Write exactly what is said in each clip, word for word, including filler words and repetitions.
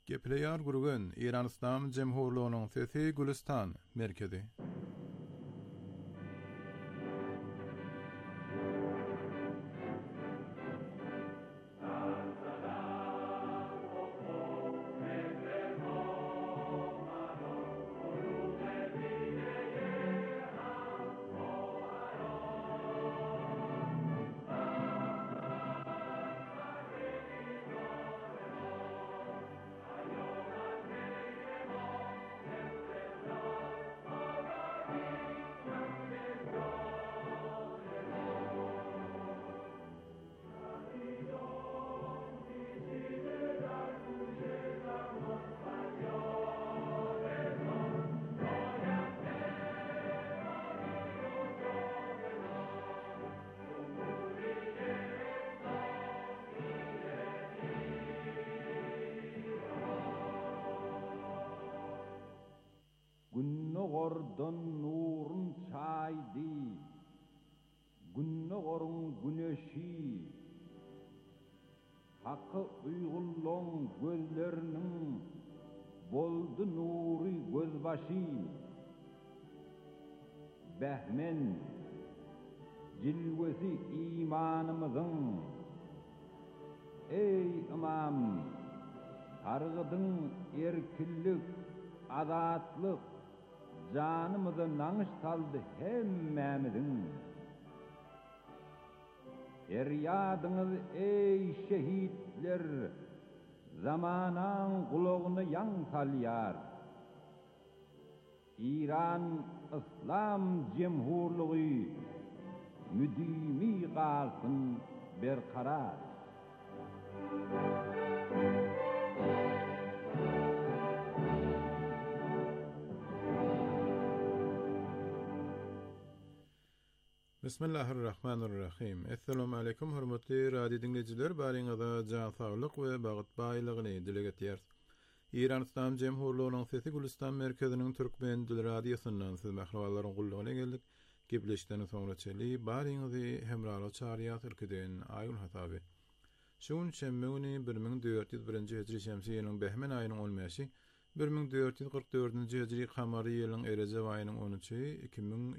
Gepleýär gurgan Iran Islam Jemhurlugynyň sesi Gülistan merkezi. Günnogordan nurun çaydi, günnogorun güneşi, hakkı uygulloň gözlerinin boldu nuri gözbaşy. Behmen, cilvesi imanımızın, ey imam, targıdın erkillik, azatlık, canımıza nanış saldı hemmemizin. Feryadınız ey şehitler, zamanan kulağını yan salyar. İran İslam Cemhurluğu müdimi kalsın berkarar. Bismillahirrahmanirrahim. Assalamu alaykum hormatly radio dinleyijiler, baryňyza jan saglyk we bagyt baýlygyny dile getýär. İran Islam Jemhurlugynyň sesi Gülistan merkeziniň türkmen dil radiosundan siz mahrawalaryň gullugyna geldik. Gepleşikden soňra çeli baryňyzy hemrala çarýat ülkeden aýyl hataby. Şuň şemmeňi bir ming dört ýüz birinji hijri şemsiýanyň behmen aýynyň olmaýaşy bir ming dört ýüz gyrk dördünji hijri kamary ýylyň Erejep aýynyň onunçy iki ming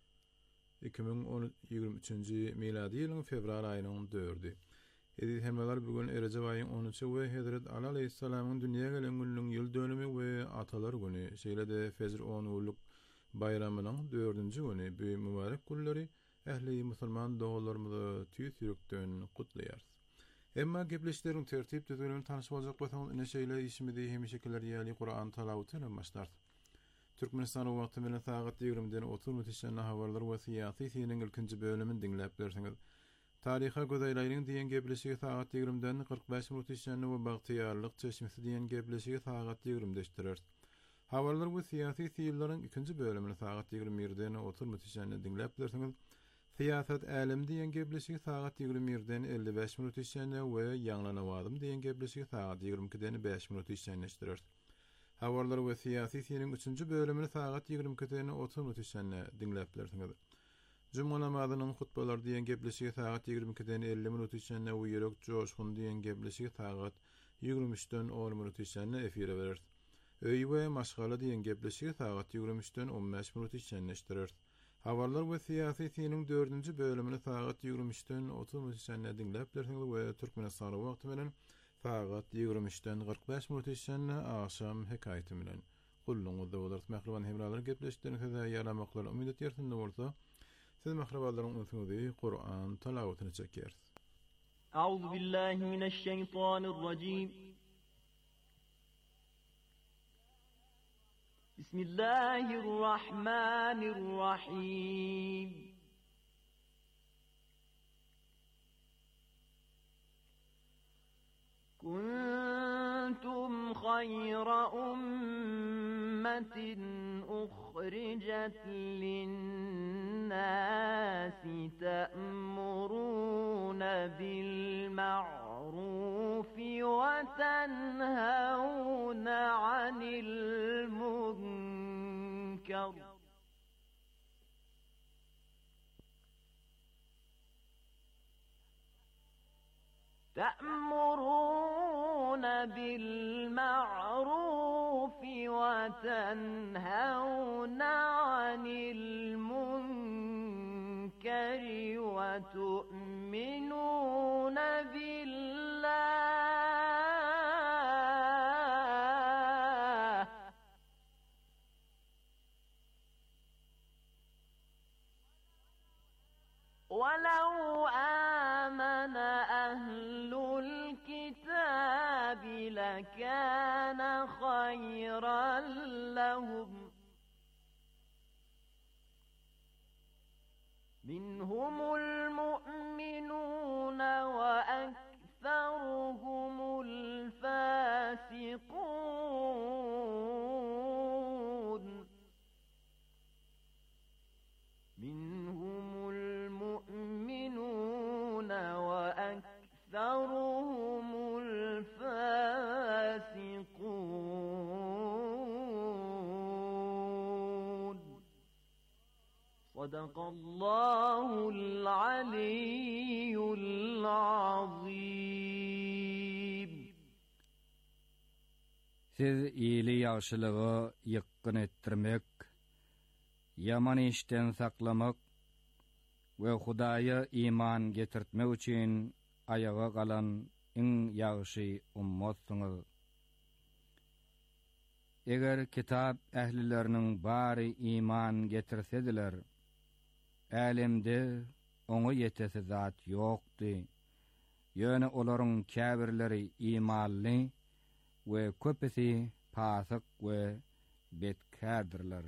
ýygrimi üçinji miladi ýylyň fevral aýynyň dördü. Edi hemmeler bugün Erejep aýynyň onunçy we Hazrat Ali aleyhissalamyň dünýäge gelen günüň ýyl dönümi we atalar güni, şeýle-de Fezr on uluk bayramynyň dördünji güni bu mübarek günleri ähli musulman dogalarymyzy tüýs ýürekden gutlaýar. Emma gepleşikleriň tertip düzgünligini tanyşyp boljak bolsaňyz ine şeýle işimizde hem şekiller ýaly Qur'an talawatyny başlar. Türkmenistan wagty bilen saat ýigrimden otuz mütişenli habarlar we syýasy siniň ilkinji bölümini dinläp berseňiz. Taryha gözeýleýän diýen gepleşigi saat ýigrimden kırk beş mütişenli we bagtyýarlyk çeşmesi diýen gepleşigi saat ýigrimde işdirer. Habarlar we syýasy syýyllaryň ikinji bölümini saat ýigirmi birden otuz mütişenli dinläp berseňiz. Syýasat älim diýen gepleşigi saat ýigirmi birden elli beş mütişenli we ýaňlanawadym diýen gepleşigi saat ýigirmi ikiden beş mütişenli işdirer. Habarlar we syýasy syýanyň üçünji bölümini saat ýigirmi ikiden otuz mütişenli dinläp berseňiz. Juma namazynyň hutbalar diýen gepleşigi saat ýigirmi ikiden elli mütişenli we ýürek joşgun diýen gepleşigi saat ýigirmi üçden on mütişenli efire berer. Öý we maşgala diýen gepleşigi saat ýigirmi üçden on beş mütişenli işdirer. Habarlar we syýasy syýanyň dördünji bölümini saat ýigirmi üçden otuz mütişenli dinläp berseňiz we Türkmenistan wagty bilen saat ýigirmi üçden kırk beş mütişenli akşam hekaýaty bilen gulluňyzda bolar. Mahraban hemralar gepleşiklerini size ýaramaklar umyt etýärsin bolsa, siz mahrawalaryň öňünde Qur'an talawatyny çekýärsiz. Euzu billahi mineşşeytanirracim. Bismillahirrahmanirrahim. كنتم خير أمة أخرجت للناس تأمرون بالمعروف وتنهون عن المنكر تأمرون بالمعروف وتنهون عن المنكر وتؤمنون بالله ولو آمن أهل الكتاب لكان خيرا لهم منهم المؤمنون وأكثرهم الفاسقون منهم المؤمنون وأكثرهم الفاسقون صدق الله العلي العظيم. Siz iyili ýagşylygy ýykkyn etdirmek, yaman işten saklamak we Hudaýa iman getirtmek üçin ayaga galan iň ýagşy ummatsyňyz. Eger kitap ählileriniň bary iman getirsediler, älemde oňa ýetesi zat ýokdy. Ýöne olaryň käbirleri imanly we köpesi pasyk we betkärdirler.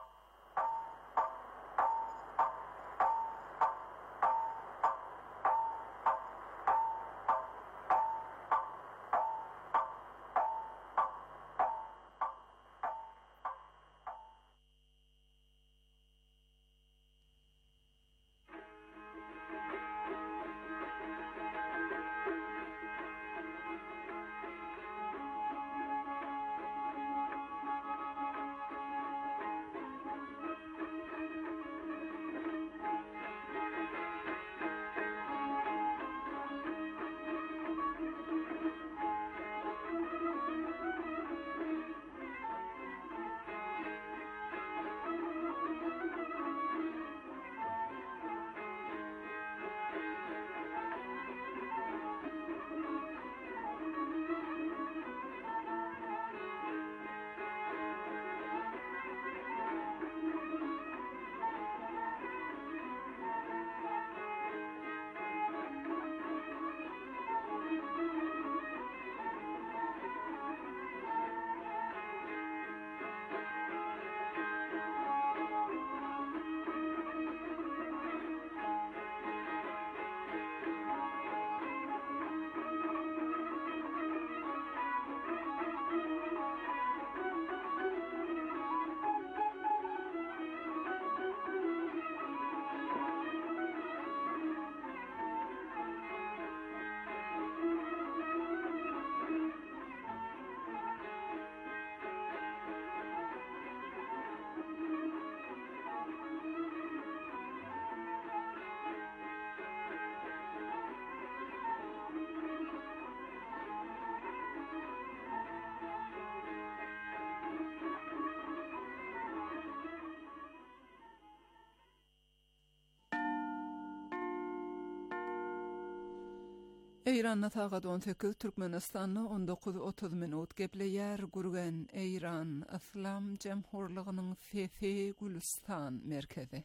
Eyranna taqad on sekiz, Türkmenistanna on dokuz otuz minut gepleýär gurgen Eyran Islam Jemhurlygynyň Fefe Gülistan merkezi.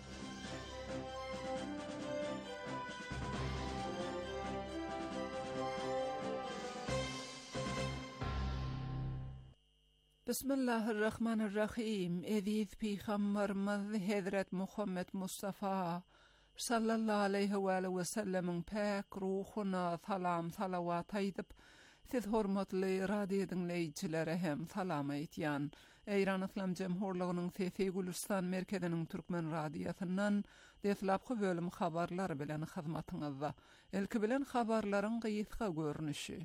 Bismillahirrahmanirrahim. Eziz Peygamberimiz Hazret Muhammed Mustafa sallallahu aleyhi ve sellem'in pek ruhuna salam salavat aýdyp, siz hormatly radio dinleýijilere hem salam aýtýan. Eyran Islam Jemhurlygynyň Fefe Gülistan merkeziniň Türkmen radiosundan deflapky bölüm habarlary bilen hyzmatyňyzda. Elki bilen habarlaryň gyýyska görnüşi.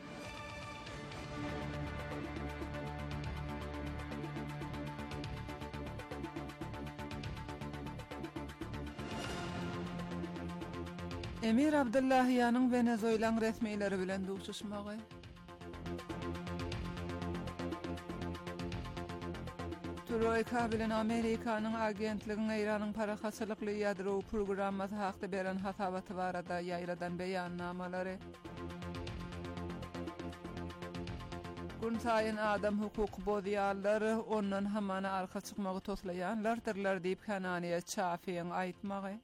Emir Abdullahiýanyň Venezuelan resmiýetleri bilen duşuşmagy. Troika bilen Amerikanyň agentliginiň Iranyň parahaçylykly ýadro programmaty hakda beren hatabaty barada ýaýradan beýannamalary. Gün saýyn adam hukuk bozýarlary ondan hamana arka çykmagy toslaýanlardylar diýip Kananiýa Çafiň aýtmagy.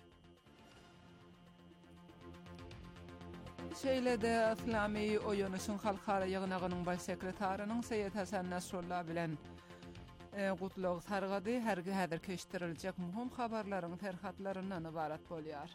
Şeýlede Islamy oýanyşyň halkara ýygnagynyň baş sekretarynyň Seýed Hasan Nasrullah bilen Gutluq sargady hergi häzir keşdiriljek muhim habarlaryň terhatlaryndan ibarat bolýar.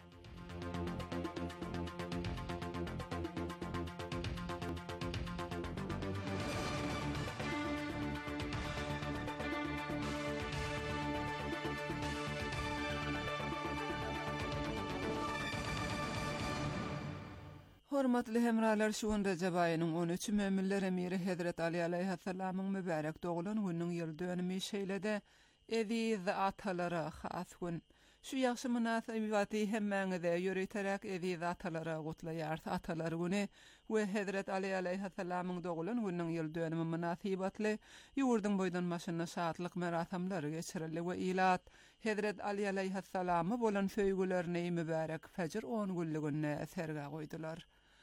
Hormatly hemralar, şuň Recep aýynyň on üçi möminler emiri Hazrat Ali alayhissalamyň mübarek dogulany günüň ýyl dönümi şeýlede eziz atalara has gün. Şu ýaxşy munasabaty hemmäňize ýöreterek eziz atalara gutlaýar. Atalar güni we Hazrat Ali alayhissalamyň dogulany günüň ýyl dönümi munasabatly ýurduň boýdan maşyna şatlyk merasimleri geçirildi we ilat Hazrat Ali alayhissalamy bolan söýgülerini mübarek Fajr on günlügine serga goýdular.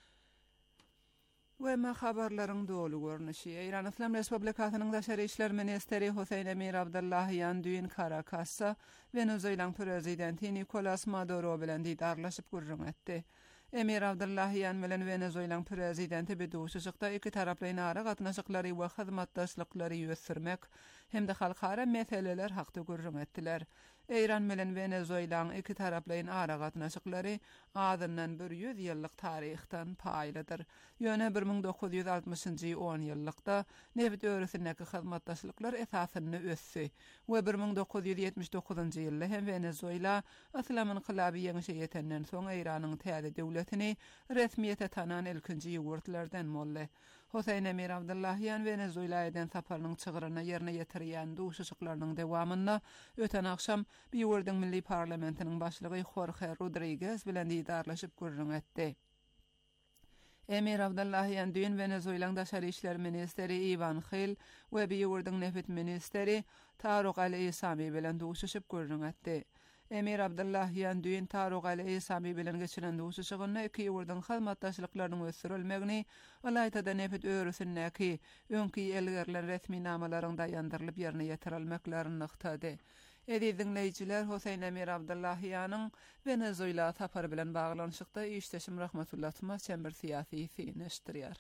We ma habarlaryň dolu görnüşi. Iran Islam Respublikasynyň Daşary işler ministeri Hüseyin Emir Abdullahiyan düýün Karakassa Venezuelaň prezidenti Nicolas Maduro bilen diýdarlaşyp gurrun etdi. Emir Abdullahiyan bilen Venezuelaň prezidenti bir duşuşykda iki taraply nara gatnaşyklary we hyzmatdaşlyklary ýösürmek hemde halkara meseleler hakda gurrun etdiler. Iran bilen Venezuelaň iki taraply nara gatnaşyklary adyndan bir ýüz ýyllyk taryhdan paýlydyr. Ýöne bir ming dokuz ýüz altymyşynjy on ýyllykda neft öwrüsindäki hyzmatdaşlyklar esasyny össü we bir ming dokuz ýüz ýetmiş dokuzyňjy ýylda hem Venezuela Islam inqilaby ýeňişe ýetenden soň Iranyň täze döwletini resmiýete tanan ilkinji ýurtlardan boldy. Hüseyin Emir Abdullahiyan Venezuela'dan saparynyň çygyryna ýerine ýetirýän duşuşyklarynyň dowamynda öten akşam bir ýurdun milli parlamentiniň başlygy Jorge Rodriguez bilen diýdarlaşyp gurrun etdi. Emir Abdullahiyan düýün Venezuelaň Daşary işler ministeri Ivan Gil we bir ýurdun neft ministeri Tarık al-Isami bilen duşuşyp gurrun etdi. Emir Abdullahiyan düýün Tarık al-Isami bilen geçiren duşuşygyny iki ýurdun hyzmatdaşlyklarynyň ösürilmegini alaýda neft öwrüsindäki öňki elgerler resmi namalaryň daýandyrylyp ýerine ýetirilmeklerini nykdady. Edi dinleyijiler, Hüseyin Emir Abdullahiyanyň Venezuela tapary bilen baglanyşykda işdeşim rahmetullah tuma çember siyasi fineşdirýär.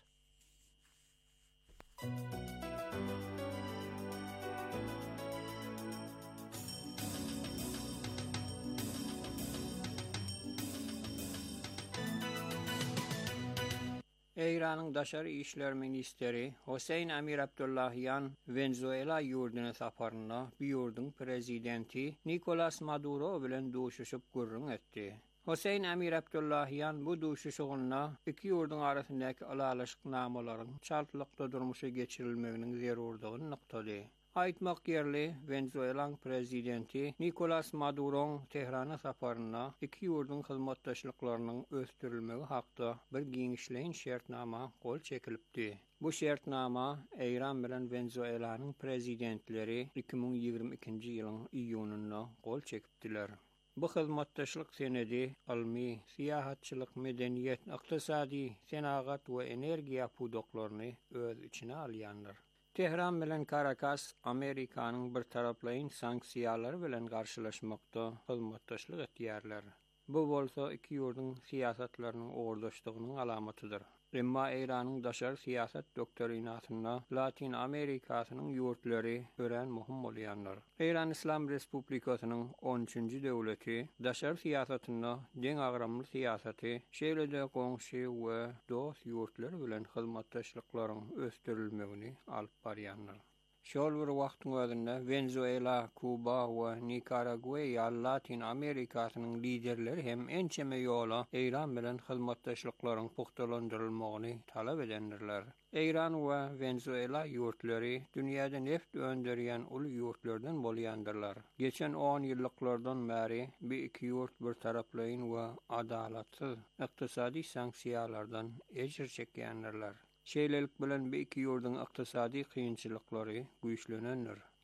Iranyň Daşary işler ministeri Hüseyin Emir Abdullahiyan Venezuela ýurduny saparyna bir ýurdun prezidenti Nicolas Maduro bilen duşuşyp gurrun etdi. Hüseyin Emir Abdullahiyan bu duşuşygyna iki ýurdun arasyndaky alalaşyk namalaryň çaltlykda durmuşa geçirilmeginiň zerurdygyny nykdady. Aýtmak ýerli, Venezuelaň prezidenti Nicolas Maduro'ň Tehrana saparyna iki ýurdun hyzmatdaşlyklarynyň ösdürilmegi hakda bir giňişleýin şertnama gol çekilipdi. Bu şertnama Iran bilen Venezuelanyň prezidentleri iki ming ýigirme ikinji ýylyň iýunynda gol çekipdiler. Bu hyzmatdaşlyk senedi almy, siýahatçylyk, medeniýet, ykdysady, senagat we energiýa pudoklaryny öz içine alýandyr. Tehran bilen Caracas Amerikanyň bir taraplyň sanksiýalary bilen garşylaşmakda hyzmatdaşlyk etýärler. Bu bolsa iki ýurdun siýasatlarynyň ogurdaşdygynyň alamatydyr. Emma Iranyň daşary siýasat doktrinasyna Latin Amerikasynyň ýurtlary ören muhim bolýanlar. Iran Islam Respublikasynyň on üçinji döwleti daşary siýasatyna deň agramly siýasaty, şeýlede goňşy we dost ýurtlary bilen hyzmatdaşlyklaryň ösdürilmegini alyp barýanlar. Şol bir wagtyň özünde Venezuela, Kuba we Nikaragua ýa Latin Amerikasynyň liderleri hem ençeme ýola Iran bilen hyzmatdaşlyklaryň puhtalandyrylmagyny talap edendirler. Iran we Venezuela ýurtlary dünýäde neft öndürýän uly ýurtlardan bolýandyrlar. Geçen on ýyllyklardan bäri bir iki ýurt bir taraplyň we adalatsyz ykdysady sanksiýalardan ejir çekýändirler. Şeýlelik bilen bir iki ýurdun ykdysady kynçylyklary güýçlenendir.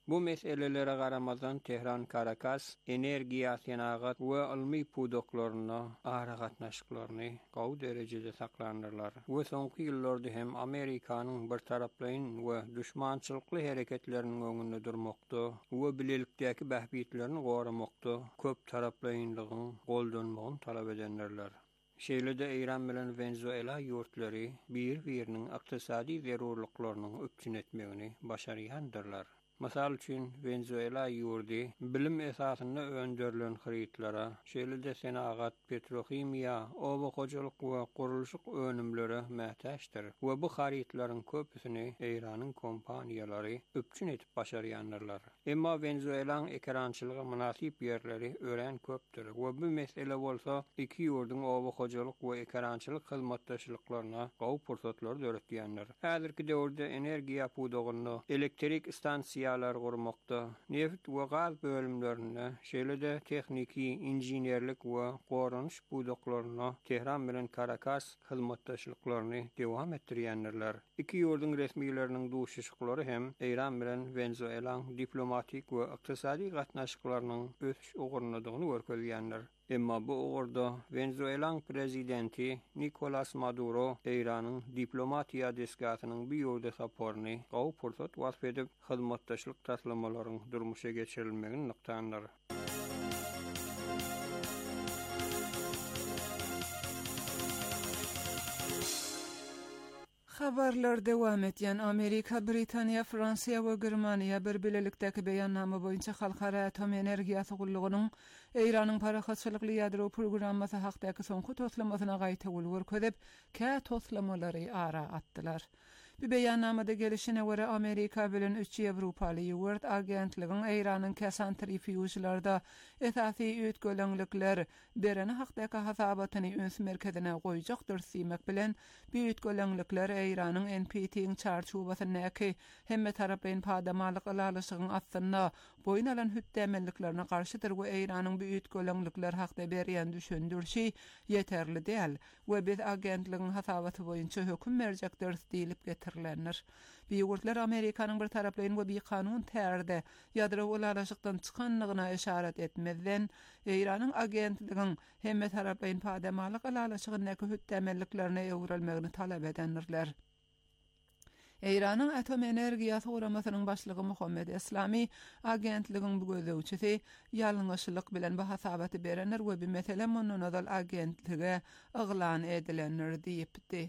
Bu meselelere garamazdan Tehran Karakas energiýa senagat we ilmi pudoklaryna ara gatnaşyklaryny gowy derejede saklanyrlar. We soňky ýyllarda hem Amerikanyň bir taraplaýyn we düşmançylykly hereketleriniň öňünde durmakda we bilelikdäki bähbitlerini goramakda köp taraplaýynlygyň goldanmagyny talap edenlerler. Şeýlede Iran bilen Venezuela ýurtlary bir-biriniň ykdysady zerurlyklarynyň öpçün etmegini başarýandyrlar. Masal üçin Venezuela ýurdy bilim esasyna önderilen haritlara, şeýlede senagat, petrohimiýa, oba hojalyk we gurulşyk önümleri mätäçdir. We bu haritlaryň köpüsini Iranyň kompaniýalary öpçün etip başarýanlar. Emma Venezuelaň ekrançylygy münasip ýerleri ören köpdir. We bu mesele bolsa iki ýurdyň oba hojalyk we ekrançylyk hyzmatdaşlyklaryna gowy pursatlar döretýänler. Häzirki döwürde energiýa pudogyny elektrik stansiýa ýalar gurmakda, neft we gaz bölümlerine, şeýlede tekniki, injinerlik we goranyş budaklaryna Tehran bilen Karakas hyzmatdaşlyklaryny dowam etdirýänler. Iki ýurdyň resmiýetleriniň duşuşyklary hem Iran bilen Venezuelaň diplomatik we ykdysady gatnaşyklarynyň ösüş ogurnadygyny görkezýänler. Emma bu ogurda Venezuelaň prezidenti Nicolas Maduro Iranyň diplomatiýa deskatynyň bir ýolda saparyny gowy pursat wasp edip hyzmatdaşlyk taslamalaryň durmuşa geçirilmegini nykdanlar. Habarlar dewam etýän Amerika, Britaniýa, Fransiýa we Germaniýa bir bilelikdäki beýannama boýunça halkara atom energiýasy gullugynyň Iranyň parahatçylykly ýadro programmasy hakdaky soňky toslamasyna gaýta görkezip, kä toslamary ara atdylar. Bu beýannamada gelişine göre Amerika bilen üç Ýewropaly ýurt agentligiň Iranyň kesantrifüjlarda esasy üýtgelenlikler bereni hakdaky hasabatyny öns merkezine goýjakdyr diýmek bilen bu üýtgelenlikler Iranyň N P T-iň çarçubasyny hemme taraplaryň padamalyk alalyşygyň aslynda boyun alan hütdemelliklerine garşydyr we Iranyň bu üýtgelenlikler hakda berýän düşündirşi ýeterli däl we biz agentligiň hasabaty boýunça höküm berjekdir diýilip getirilenler. Bu ýurtlar Amerikanyň bir taraplaryň we bir kanun tärde ýadro alalyşykdan çykanlygyna işaret etmeden Iranyň agentligiň hemme taraplaryň padamalyk alalyşygyny hütdemelliklerine ýewrelmegini talap edenler. Iranyň atom energiýasy guramasynyň başlygy Muhammed Eslami agentligiň bu gözlegçisi ýalňyşlyk bilen bu hasabaty berenler we bu mesele mononodal agentlige yglan edilenler diýipdi.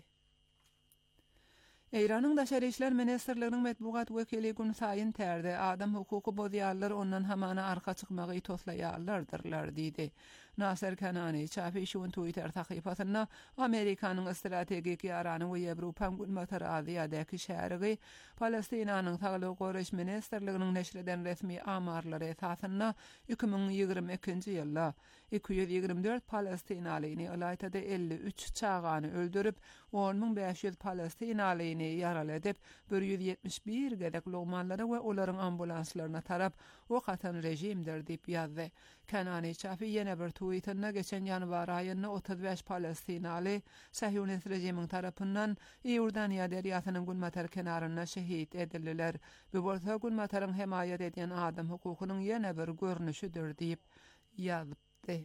Iranyň Daşary işler ministrliginiň medbugat wekili gün saýyn tärde adam hukuky bozýarlar ondan hamana arka çykmagy toslaýarlardyrlar diýdi. Nasser Kanani çapy şuň Twitter sahypasyna Amerikanyň strategik ýarany we Ýewropaň gulmatar Aziýadaky şäherigi Palestinanyň Saglyk goraş ministrliginiň neşreden resmi amarlary esasyna iki bin ýygrimi ikinji ýylda iki yüz ýygrimi dört Palestinalyny alaýtada elli üç çağany öldürip on bin beş yüz Palestinalyny ýaraladyp bir yüz ýetmiş bir gedek logmanlara we olaryň ambulanslaryna tarap o katan rejimdir diýip ýazdy. Kanani çapy ýene bir Twitter'na geçen ýanwar aýyna otuz beş Palestinaly Sahyonist rejimiň tarapyndan Ýordaniýa derýasynyň gulmatar kenaryna şehit edildiler. Bu bolsa gulmataryň hemaýat edýän adam hukukynyň ýene bir görnüşidir diýip ýazdypdy.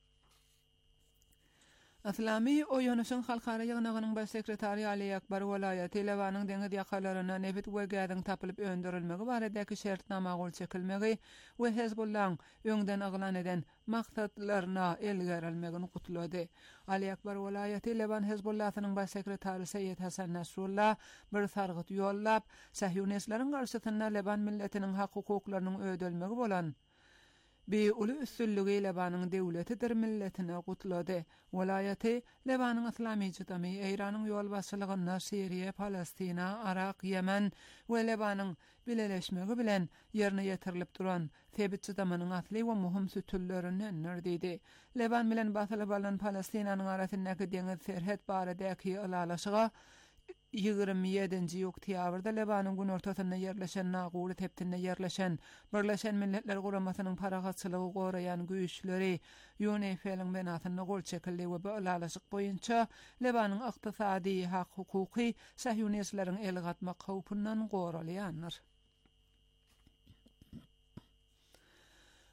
Aslami oýanyşyň halkara ýygnagynyň baş sekretary Ali Akbar welaýaty Lewanyň deňiz ýakalaryna nefit we gazyň tapylyp öndürilmegi baradaky şertnama gol çekilmegi we Hezbollahyň öňden aglan eden maksatlaryna elgerilmegini gutlady. Ali Akbar welaýaty Lewan Hezbollahynyň baş sekretary Seýed Hasan Nasrullah bir sargyt ýollap Sahyonistlaryň garşysyna Lewan milletiniň hak hukuklarynyň ödülmegi bolan bi uly üstünlügi Lewanyň döwletidir milletine gutlady. Welaýaty Lewanyň islamy jytamy Iranyň ýol başçylygyna Syriýa, Palestina, Irak, Yemen we Lewanyň bileleşmegi bilen ýerine ýetirilip duran sebit jytamanyň asly we muhim sütüllerinden närdidi. Lewan bilen basylyp alan Palestinanyň arasyndaky deňiz serhet baradaky alalyşyga ýygrimi ýedinji oktýabrda Lewanyň gün ortasyna ýerleşen Nagury tepdinde ýerleşen Birleşen Milletler Guramasynyň paragatçylygy goraýan güýçleri U N F L'ň benasyna gol çekildi we bu alalyşyk boýunça Lewanyň ykdysady hak hukuky Sahyonistlaryň el gatmak howpyndan goralýanlar.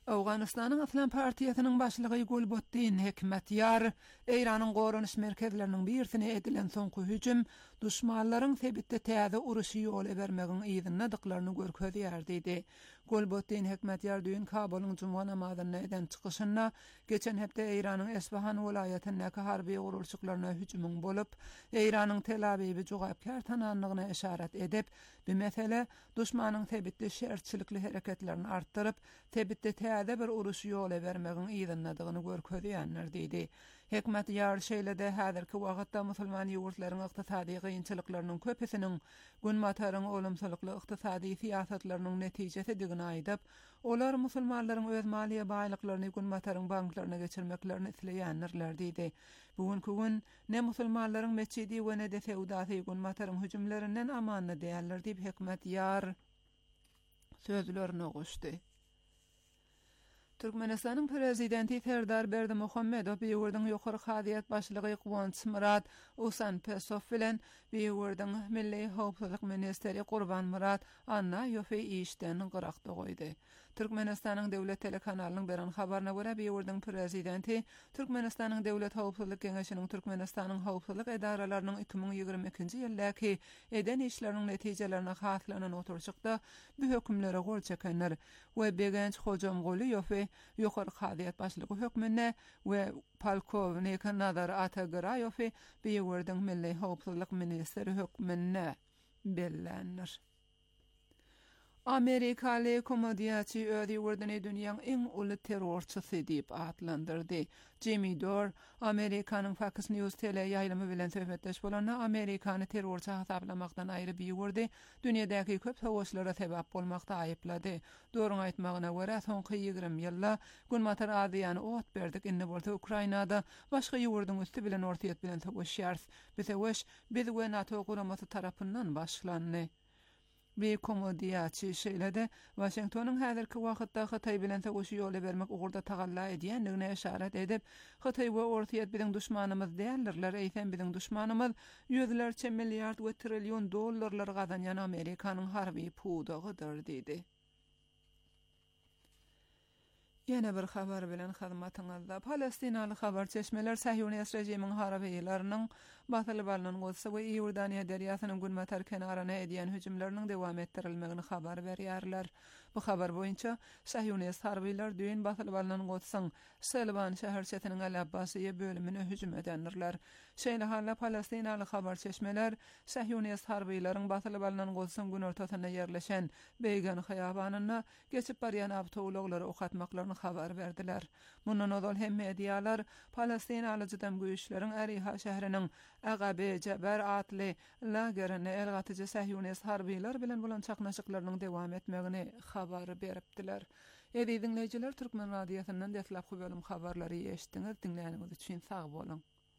Awganistanyň Islam Partiýasynyň başlygy Golbotdin Hekmatyar Eýranyň goranyş merkezleriniň birisine edilen soňky hüjüm duşmanlaryň sebitde täze uruşy ýoly bermegiň ýygynydyklaryny görkezýär diýdi. Golbotdin Hekmatyar düýün Kabulyň Juma namazyna eden çykyşynda geçen hepde Eýranyň Esfahan welaýatyndäki harby gurulşyklaryna hüjümüň bolup, Eýranyň Tel Aviwi jogapkar tananlygyna işaret edip, bu mesele duşmanyň sebitde şerçilikli hereketlerini artdyryp, sebitde täze bir uruşy ýoly bermegiň ýygynydygyny görkezýänler diýdi. Hekmatyar şeýlede häzirki wagtda musulman ýurtlaryň ykdysady gynçylyklarynyň köpesiniň günmataryň olumsuzlukly ykdysady siýasatlarynyň netijesi digini aýdyp, olar musulmanlaryň öz maliýe baýlyklaryny günmataryň banklaryna geçirmeklerini isleýänler diýdi. Bugünkü gün ne musulmanlaryň meçidi we ne de feodasy günmataryň hüjümlerinden amanly däldir diýip Hekmatyar sözlerini goşdy. Türkmenistanyň prezidenti Serdar Berdimuhammedow beýürdüň ýokary hadyýat başlygy Qowunç Murat Usanpesov bilen beýürdüň Milli Howpsuzlyk ministeri Gurban Murat Annaýowy işden gyrakda goýdy. Türkmenistanyň döwlet telekanalynyň beren habaryna görä beýürdüň prezidenti Türkmenistanyň Döwlet Howpsuzlyk Geňeşiniň Türkmenistanyň howpsuzlyk edaralarynyň iki bin ýygrimi ikinji ýyldaky eden işleriniň netijelerini haslanan oturşykda bu hökümlere gol çekenler we Begenç Hojamgolyýow ýokary hadyýat başlygy hökmüne we polkovnik Nazar Atagaraýow beýürdüň Milli Howpsuzlyk ministeri hökmüne bellenir. Amerikaly komediýaçy özi wurdyny dünýäň iň uly terrorçysy diýip atlandyrdy. Jimmy Dore, Amerikanyň Fox News tele ýaýlamy bilen söhbetdeş bolanda Amerikany terrorçy hasaplamakdan aýry beýürdi, dünýädäki köp sowuşlara sebäp bolmakda aýyplady. Doreň aýtmagyna görä, soňky ýygrimi ýylda günmatar adýany ot berdik, indi bolsa Ukrainada başga ýurdyň üstü bilen ortaýat bilen sowuşýar. Bu sowuş biz we NATO guramasy tarapyndan başlandy. Bir komediýaçy şeýlede Washingtonyň häzirki wagtda Hytaý bilen sowuşy ýoly bermek ugurda tagalla edýändigine işaret edip, Hytaý we ortaýat biziň duşmanymyz däldirler, eýsen biziň duşmanymyz ýüzlerçe milliard we trillion dollarlar gazanýan Amerikanyň harby pudagydyr diýdi. Yine bir haber bilen hyzmatyňyzda Palestinaly habar çeşmeler Sahyonist rejimiň harabylarynyň batyly balynyň bolsa we Ýordaniýa derýasynyň günmatar kenaryna edýän hüjümleriniň dowam etdirilmegini habar berýärler. Bu habar boýunça Sahyonist harbylar düýün batyly balynyň bolsaň Selvan şäherçetiniň Al-Abbasiýe bölümine hüjüm edenler. Şeýle halla Palestinaly habar çeşmeler Sahyonist harbylaryň batyly balynyň bolsaň gün ortasyna ýerleşen Beygan hyýabanyna geçip barýan awtowlaglary okatmaklaryny habar berdiler. Mundan ozal hem medialar Palestinaly jydam güýçleriň Äriha şäheriniň Agabe Jaber atly lagerini el gatyjy Sahyonist harbylar bilen bolan çaknaşyklarynyň dowam etmegini habar beripdiler. Edi dinleýijiler, Türkmen radiosynyň deslapky bölüm habarlary eşitdiňiz. Dinleýäniňiz üçin sag bolun.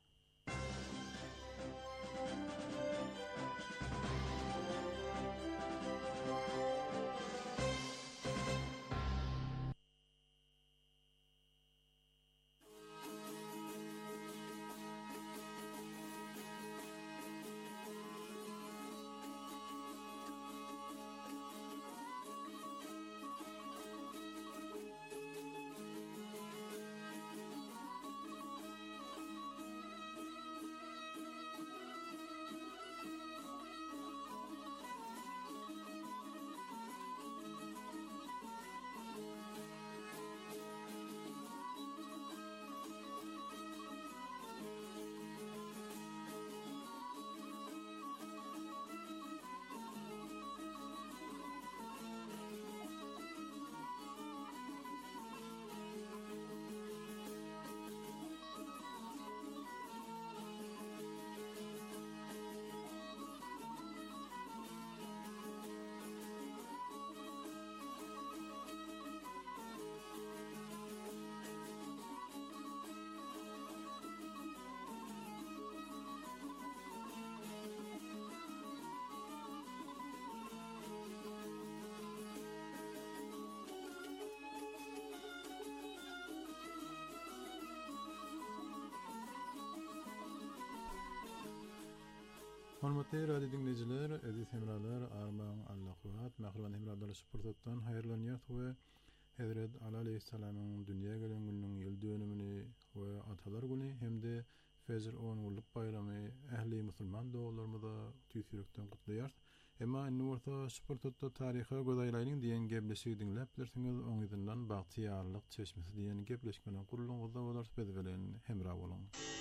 Hormatly radio dinleyijiler, edis hemralar, armaň Allah kuwat, mahruman hemralar supurtatdan haýyrlanýar we Hazrat Ali aleyhissalamyň dünýäge gelen günüň ýyl dönümini we Atalar güni hemde Fezr on ulyk bayramy ähli musulman doglarymyza tüýsürekden gutlaýar. Emma Nurta sportda taryha godaýlaryň diýen geplesi dinläp bilirsiňiz, oňyzyndan bagtyýarlyk çeşmesi diýen gepleşmeden gurulgyňyzda bolar bilen hemra bolaň.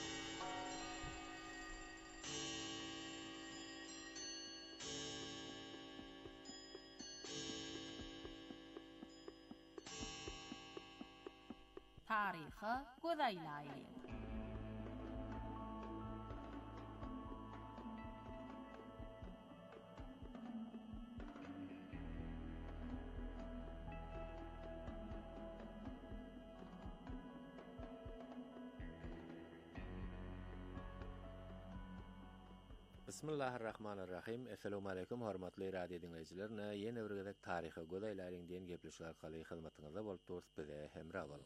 Taryhy godaýlaryň. Bismillahirrahmanirrahim. Assalamu alaykum hormatly radio dinleýijiler. Ýene bir gezek taryhy godaýlaryň diýen gepleşik arkaly hyzmatyňyzda bolup durýar bize hemra boluň.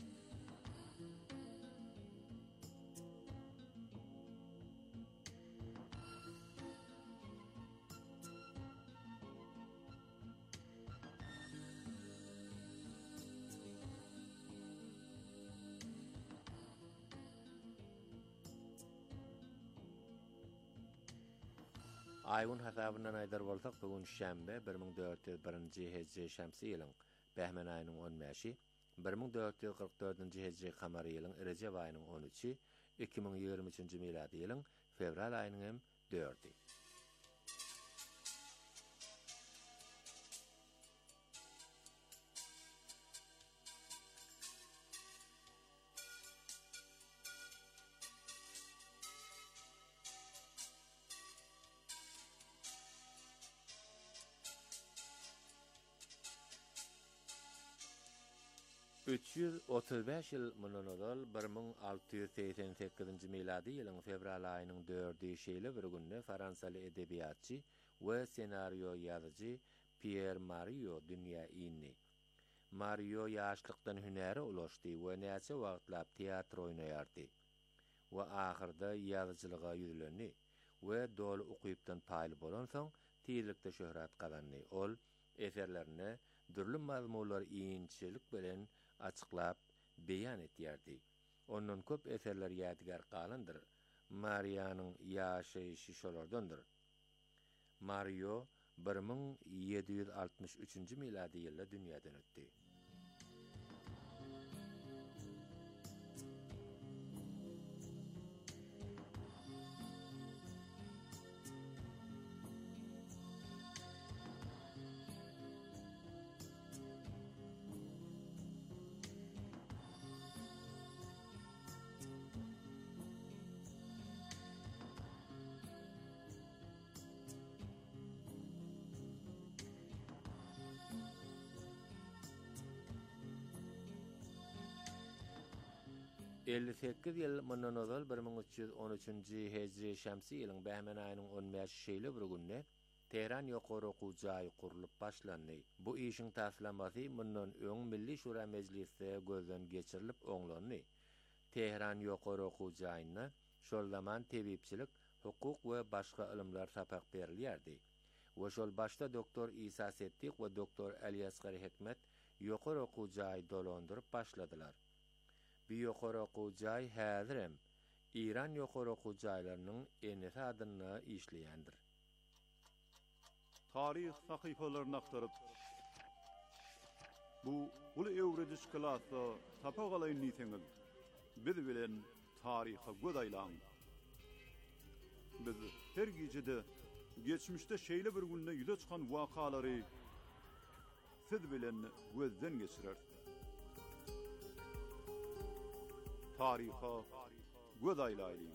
Aýyň hasabyndan aýdar bolsak, bugün şämbe bir ming dört ýüz birinji hejri şämsi ýylyň Bähmen aýynyň on beşi, bir ming dört ýüz kırk dördünji hejri kamary ýylyň Recep aýynyň on üçi, iki ming ýygrimi üçinji miladi ýylyň fevral aýynyň hem dördi. üç ýüz otuz beş ýyl mundan ozal bir ming alty ýüz seksen sekizinji miladi ýylyň fevral aýynyň dördi şeýle bir günde Fransaly edebiýatçy we senaryo ýazyjy Pierre Mario dünýä indi. Mario ýaşlykdan hünäre ulaşdy we näçe wagtlap teatr oýnaýardy. We ahyrda ýazyjylyga ýüzlendi we dol ukypdan paýly bolan soň tezlikde şöhret gazandy. Ol eserlerine dürlü mazmunlar ýyňçylyk bilen açıklap beýan etýärdi. Onun köp eserler ýadigar galandyr. Marianyň ýaşaýyşy şolardandyr. Mario bir ming ýedi ýüz altymyş üçinji miladi ýylda dünýäden ötdi. elli sekiz ýyl mundan ozal bir ming üç ýüz on üçinji hejri şämsi ýylyň Bähmen aýynyň on beşi şeýle bir günde Tehran ýokary okuw jaýy gurulyp başlandy. Bu işiň täsirlenmesi mundan öň Milli Şura Mejlisinde gözden geçirilip oňlandy. Tehran ýokary okuw jaýyna şol zaman tebipçilik, hukuk we başga ilimler sapak berilýärdi. We şol başda doktor İsa Settik we doktor Alyasgar Hekmet ýokary okuw jaýy dolandyryp başladylar. Bir ýokary okuw jaý häzirem İran ýokary okuw jaýlarynyň enesi adyna işleýändir. Tarih sahypalaryny aktaryp bu uly ewrediş klasda tapagalyň niseňiz biz bilen taryha godaýlaň. Biz her gejede geçmişde şeýle bir günde ýüze çykan wakalary siz bilen gözden geçirer. Taryha godaýlaýyn.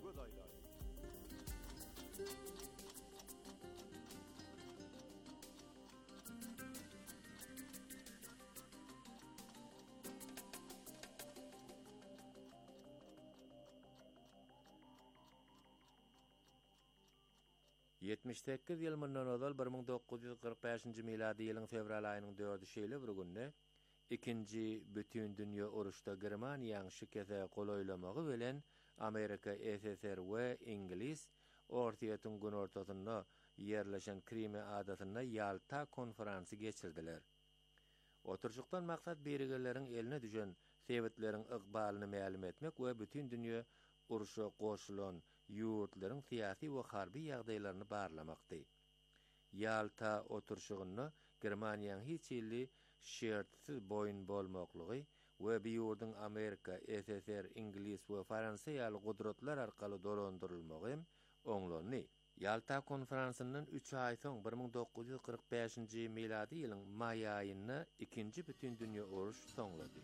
yetmiş sekiz ýyl mundan ozal bir ming dokuz ýüz kırk beşinji miladi ýylyň fevral aýynyň dördi şeýle bir günde ikinji bütün dünýä uruşda Germaniýanyň şikese golaýlamagy bilen Amerika, S S R we İngiliz ortaýatyn gün ortasynda ýerleşen Krimi adatyna Yalta konferansy geçirdiler. Oturjukdan maksat berigellerin eline düşen sebetlerin ıqbalını ma'lum etmek we bütün dünýä uruşa goşulan ýurtlaryň syýasy we harby ýagdaýlaryny barlamakdy. Yalta oturşugyny Germaniýanyň hiç illi şertsiz boyun bolmaklygy we bir ýurdun Amerika, S S R, İngiliz we Fransa ýaly gudratlar arkaly dolandyrylmagy oňlandy. Yalta konferansynyň üç ay soň bir ming dokuz ýüz kırk beşinji miladi ýylyň may aýyny ikinji bütün dünýä uruş soňlady.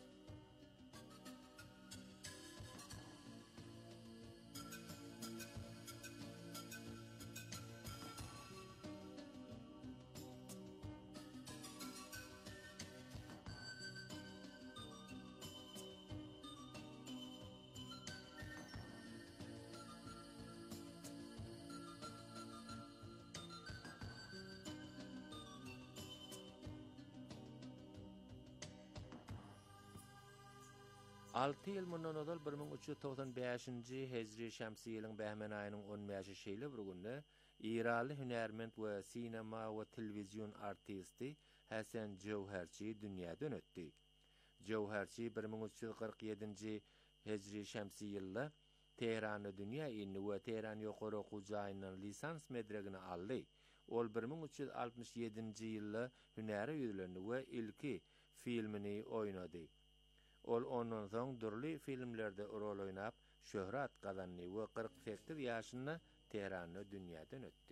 Altı ýyl mundan ozal bir ming üç ýüz toksan beşinji hejri şämsi ýylyň Bähmen aýynyň on beşinji şeýle bir günde İranly hünärmend we sinema we telewizion artisti Hasan Jowharchi dünýäden ötdi. Jowharchi bir ming üç ýüz kırk ýedinji hejri şämsi ýylda Teheranda dünýä ýyny we Teheran ýokary okuw jaýynyň lisans medregini aldy. Ol bir ming üç ýüz altmış ýedinji ýylda hünäre ýüzlendi we ilki filmini oýnady. Ol ondan soň durly filmlerde rol oýnap şöhrat gazandy we kırk sekiz ýaşynda Teheranda dünýäden ötdi.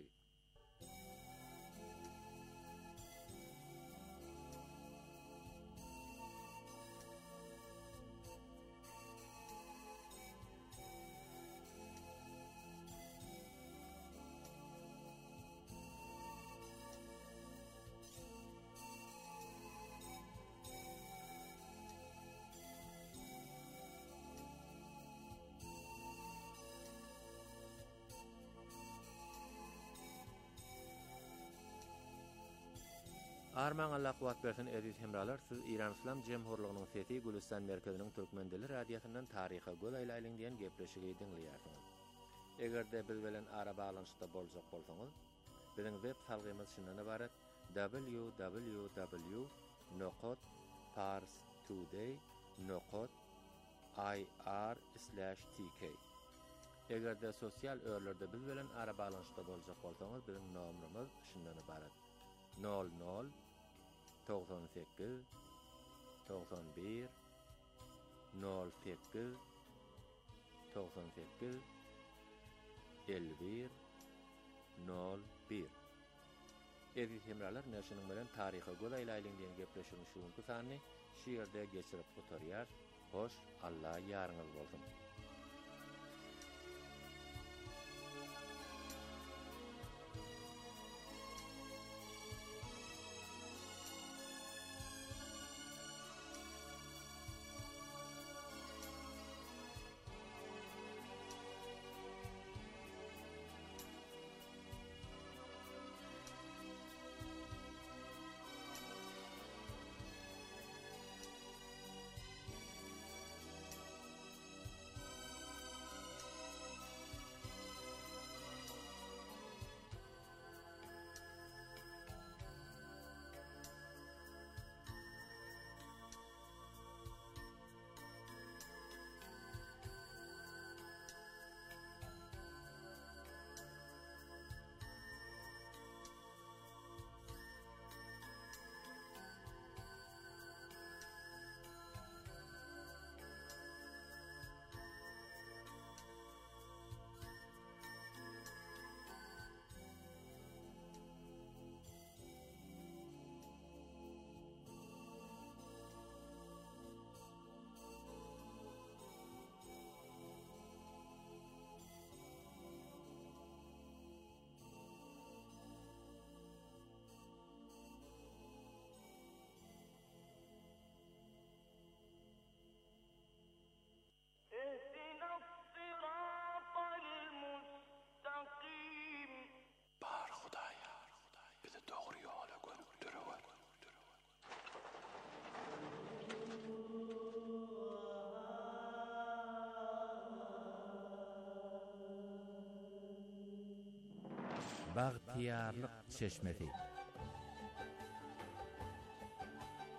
Arman Allah quvvat bersin aziz hemralar, siz İran İslam Jemhurlygynyň sesi Gülistan merkeziniň türkmen dili radiosyndan taryha gölaýlaýlyň diýen gepleşigi dinleýärsiňiz. Egerde biz bilen ara balanşda boljak bolsaňyz, biziň web salgymyz şundan ibaret: w w w nokta pars today nokta i r slash t k. Egerde sosial örlerde biz bilen ara balanşda boljak bolsaňyz, biziň nomrymyz şundan ibaret: nol nol doksan sekiz doksan bir nol sekiz doksan sekiz elli bir nol bir. Eziz hemralar, näşiniň bilen taryha gölaýlaýlyň diýen gepleşigi şuňky sany şiýerde geçirip oturýar. Hoş, Allah ýaryňyz bolsun. Bagtiyarlyk çeşmesi.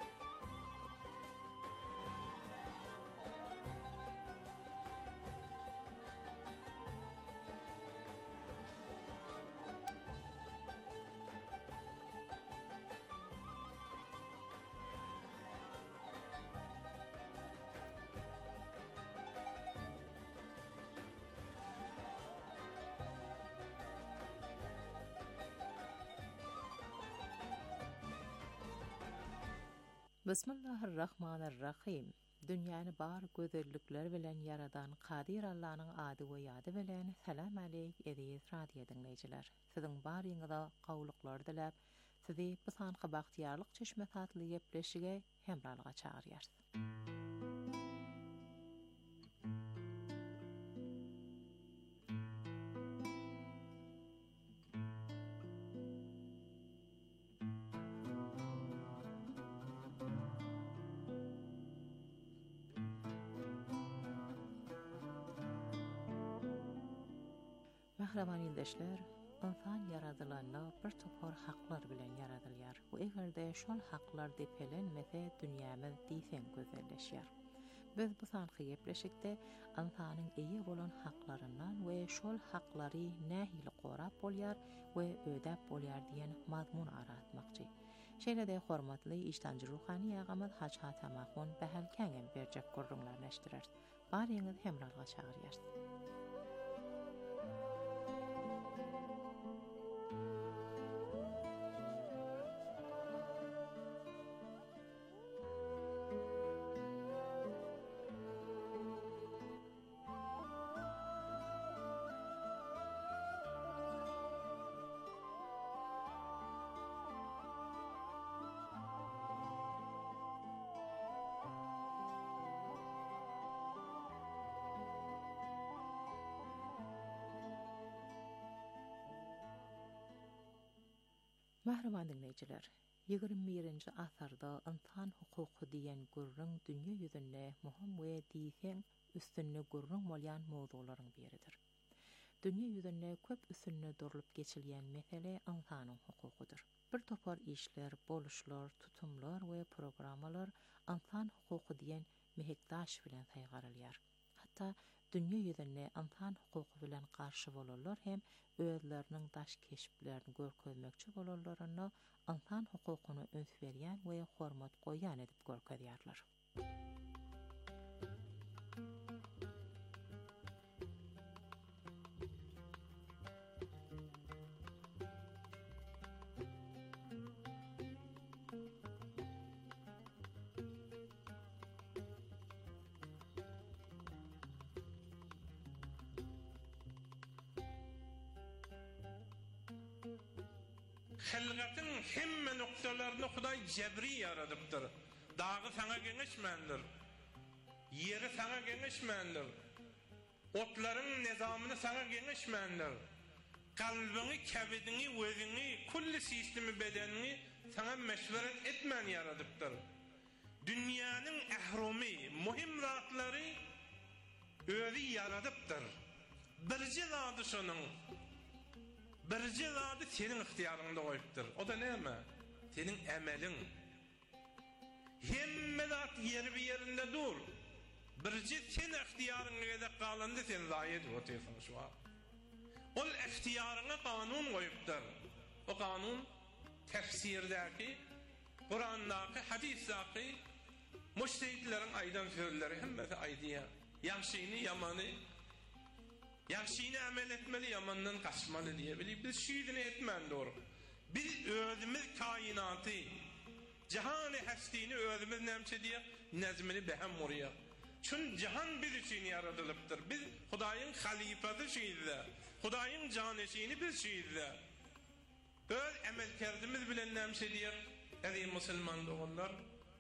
Bismillahirrahmanirrahim. Dünýäni bar gözellikler bilen yaradan Qadir Allah'nyň ady we ýady bilen salam aleyk edýäs radio dinleýijiler. Siziň baryňyza gowluklar dilep, sizi bu sanky bagtýarlyk çeşme tatly gepleşige hemralyga çagyrýar. Mahraman ildeşler, insan yaradılanla bir topar haklar bilen yaradılýar. Bu egerde şol haklar depelenmese dünýämiz diýsen gözelleşýär. Biz bu sanky gepleşikde insanyň eýe bolan haklaryndan we şol haklary nähili gorap bolýar we ödäp bolýar diýen mazmun aratmakçy. Şeýle-de hormatly iştanjy ruhany ýagymyz Haç Hatamahun Behelkäňem berjek gurrunlar neşdirer. Baryňyz hemralyga çagyrýar. Mahraman dinleýijiler, ýygrimi birinji asarda insan hukuky diýen gurrun dünýä ýüzünde muhim we diýsen üstünne gurrun bolýan mowzularyň biridir. Dünýä ýüzünde köp üstünne durulup geçilýän mesele insanyň hukukydyr. Bir topar işler, boluşlar, tutumlar we programmalar insan hukuky diýen mehekdaş bilen saýgarylýar. Hatda dünýä ýüzünde insan hukuky bilen garşy bolanlar hem özleriniň daş keşiplerini görkezmekçi bolanlaryna insan hukukyny öňe berýän we hormat goýan edip görkezýärler. Hilgatyň hemme noktalaryny Hudaý jebri yaradypdyr. Dagy saňa geňeşmendir. Ýeri saňa geňeşmendir. Otlaryň nizamyny saňa geňeşmendir. Kalbyňy, kebidini, özüňi, kulli sistemi bedenini saňa meşweret etmän yaradypdyr. Dünýäniň ährumi, muhim zatlary özi yaradypdyr. Birji zady şonuň Birji zady senin ihtiýarynda goýupdyr. O da näme? Senin emeliň. Hemme zat ýeri bir ýerinde dur. Birji sen ihtiýaryňa gedip galandy sen zaýet botysyň şu an. Ol ihtiýaryňa kanun goýupdyr. O kanun tefsirdäki, Kur'andaky, hadisdaky mujtehidleriň aýdan sözleri hemmesi aýdýar. Ýaşyny, ýamany Yaxşyny amel etmeli, yamandan kaçmaly diye bilip biz şiirini etmän doğru. Biz özümüz kainaty, jahany hastini özümüz nämçe diye nezmini behem murya. Çün jahan biz üçin yaradylypdyr. Biz Hudaýyň halifasy şeýle, Hudaýyň janeşini biz şeýle. Öz emelkerdimiz bilen nämçe diye eri musulman doganlar